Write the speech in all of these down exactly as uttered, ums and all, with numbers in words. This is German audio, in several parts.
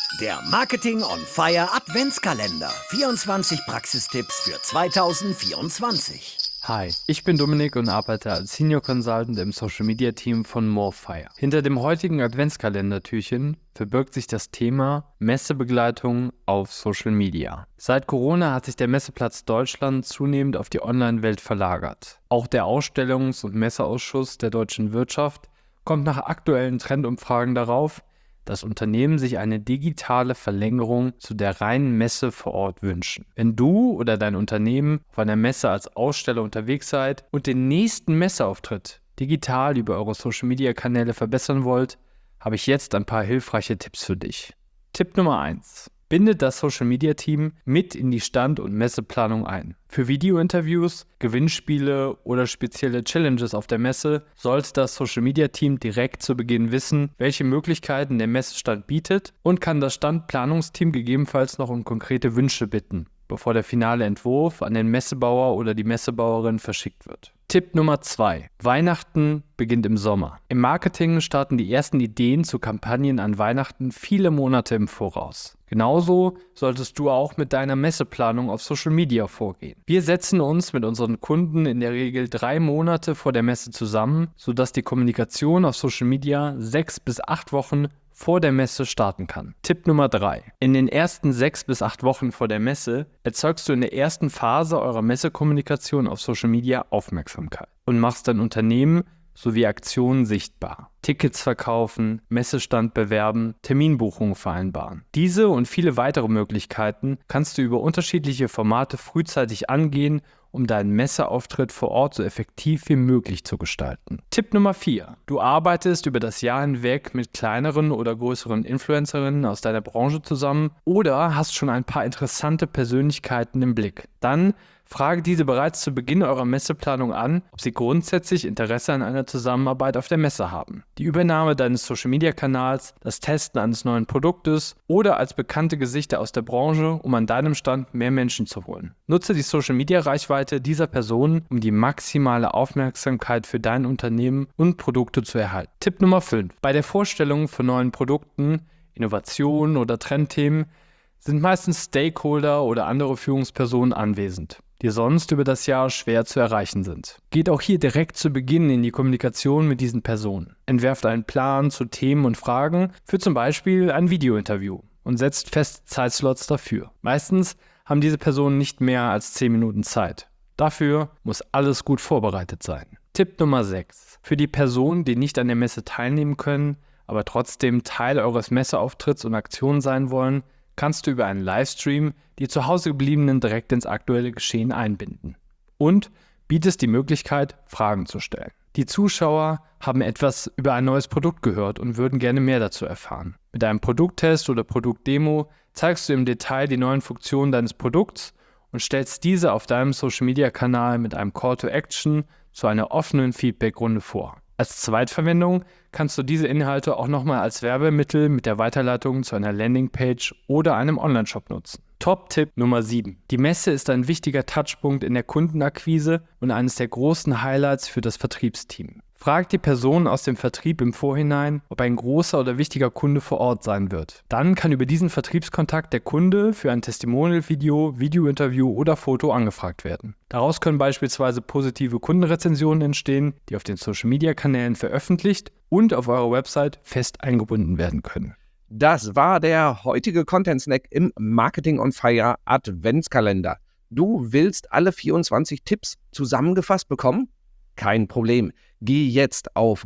Der Marketing on Fire Adventskalender. vierundzwanzig Praxistipps für zweitausendvierundzwanzig. Hi, ich bin Dominik und arbeite als Senior Consultant im Social Media Team von Morefire. Hinter dem heutigen Adventskalendertürchen verbirgt sich das Thema Messebegleitung auf Social Media. Seit Corona hat sich der Messeplatz Deutschland zunehmend auf die Online-Welt verlagert. Auch der Ausstellungs- und Messeausschuss der deutschen Wirtschaft kommt nach aktuellen Trendumfragen darauf, dass Unternehmen sich eine digitale Verlängerung zu der reinen Messe vor Ort wünschen. Wenn du oder dein Unternehmen auf einer Messe als Aussteller unterwegs seid und den nächsten Messeauftritt digital über eure Social-Media-Kanäle verbessern wollt, habe ich jetzt ein paar hilfreiche Tipps für dich. Tipp Nummer eins. Bindet das Social-Media-Team mit in die Stand- und Messeplanung ein. Für Videointerviews, Gewinnspiele oder spezielle Challenges auf der Messe sollte das Social-Media-Team direkt zu Beginn wissen, welche Möglichkeiten der Messestand bietet und kann das Standplanungsteam gegebenenfalls noch um konkrete Wünsche bitten, bevor der finale Entwurf an den Messebauer oder die Messebauerin verschickt wird. Tipp Nummer zwei. Weihnachten beginnt im Sommer. Im Marketing starten die ersten Ideen zu Kampagnen an Weihnachten viele Monate im Voraus. Genauso solltest du auch mit deiner Messeplanung auf Social Media vorgehen. Wir setzen uns mit unseren Kunden in der Regel drei Monate vor der Messe zusammen, sodass die Kommunikation auf Social Media sechs bis acht Wochen vor der Messe starten kann. Tipp Nummer drei. In den ersten sechs bis acht Wochen vor der Messe erzeugst du in der ersten Phase eurer Messekommunikation auf Social Media Aufmerksamkeit und machst dein Unternehmen sowie Aktionen sichtbar. Tickets verkaufen, Messestand bewerben, Terminbuchungen vereinbaren. Diese und viele weitere Möglichkeiten kannst du über unterschiedliche Formate frühzeitig angehen, um deinen Messeauftritt vor Ort so effektiv wie möglich zu gestalten. Tipp Nummer vier. Du arbeitest über das Jahr hinweg mit kleineren oder größeren Influencerinnen aus deiner Branche zusammen oder hast schon ein paar interessante Persönlichkeiten im Blick. Dann frage diese bereits zu Beginn eurer Messeplanung an, ob sie grundsätzlich Interesse an einer Zusammenarbeit auf der Messe haben. Die Übernahme deines Social-Media-Kanals, das Testen eines neuen Produktes oder als bekannte Gesichter aus der Branche, um an deinem Stand mehr Menschen zu holen. Nutze die Social-Media-Reichweite dieser Personen, um die maximale Aufmerksamkeit für dein Unternehmen und Produkte zu erhalten. Tipp Nummer fünf. Bei der Vorstellung von neuen Produkten, Innovationen oder Trendthemen sind meistens Stakeholder oder andere Führungspersonen anwesend, die sonst über das Jahr schwer zu erreichen sind. Geht auch hier direkt zu Beginn in die Kommunikation mit diesen Personen. Entwerft einen Plan zu Themen und Fragen für zum Beispiel ein Videointerview und setzt feste Zeitslots dafür. Meistens haben diese Personen nicht mehr als zehn Minuten Zeit. Dafür muss alles gut vorbereitet sein. Tipp Nummer sechs. Für die Personen, die nicht an der Messe teilnehmen können, aber trotzdem Teil eures Messeauftritts und Aktionen sein wollen, kannst du über einen Livestream die zu Hause gebliebenen direkt ins aktuelle Geschehen einbinden. Und bietest die Möglichkeit, Fragen zu stellen. Die Zuschauer haben etwas über ein neues Produkt gehört und würden gerne mehr dazu erfahren. Mit einem Produkttest oder Produktdemo zeigst du im Detail die neuen Funktionen deines Produkts und stellst diese auf deinem Social-Media-Kanal mit einem Call to Action zu einer offenen Feedback-Runde vor. Als Zweitverwendung kannst du diese Inhalte auch nochmal als Werbemittel mit der Weiterleitung zu einer Landingpage oder einem Onlineshop nutzen. Top-Tipp Nummer sieben. Die Messe ist ein wichtiger Touchpunkt in der Kundenakquise und eines der großen Highlights für das Vertriebsteam. Frag die Person aus dem Vertrieb im Vorhinein, ob ein großer oder wichtiger Kunde vor Ort sein wird. Dann kann über diesen Vertriebskontakt der Kunde für ein Testimonial-Video, Videointerview oder Foto angefragt werden. Daraus können beispielsweise positive Kundenrezensionen entstehen, die auf den Social-Media-Kanälen veröffentlicht und auf eurer Website fest eingebunden werden können. Das war der heutige Content-Snack im Marketing on Fire Adventskalender. Du willst alle vierundzwanzig Tipps zusammengefasst bekommen? Kein Problem. Geh jetzt auf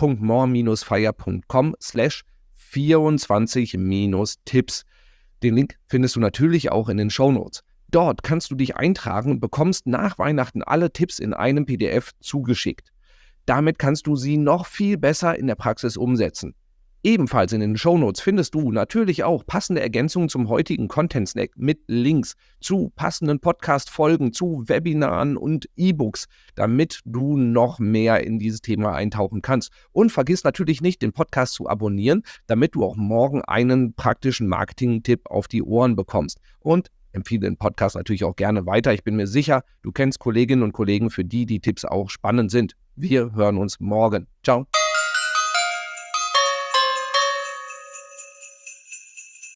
get.more-fire.com slash 24-Tipps. Den Link findest du natürlich auch in den Shownotes. Dort kannst du dich eintragen und bekommst nach Weihnachten alle Tipps in einem P D F zugeschickt. Damit kannst du sie noch viel besser in der Praxis umsetzen. Ebenfalls in den Shownotes findest du natürlich auch passende Ergänzungen zum heutigen Content-Snack mit Links zu passenden Podcast-Folgen, zu Webinaren und E-Books, damit du noch mehr in dieses Thema eintauchen kannst. Und vergiss natürlich nicht, den Podcast zu abonnieren, damit du auch morgen einen praktischen Marketing-Tipp auf die Ohren bekommst. Und empfehle den Podcast natürlich auch gerne weiter. Ich bin mir sicher, du kennst Kolleginnen und Kollegen, für die die Tipps auch spannend sind. Wir hören uns morgen. Ciao.